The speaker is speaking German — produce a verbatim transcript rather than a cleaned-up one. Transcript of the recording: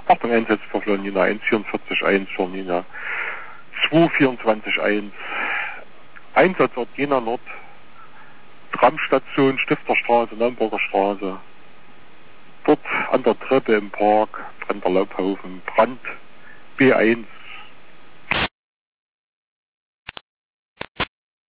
Achtung, Einsätze für Florina eins vierundvierzig eins, Florina zwei vierundzwanzig eins. Einsatzort Jena Nord, Tramstation Stifterstraße, Naumburger Straße. Dort an der Treppe im Park, brennt der Laubhaufen, Brand B eins.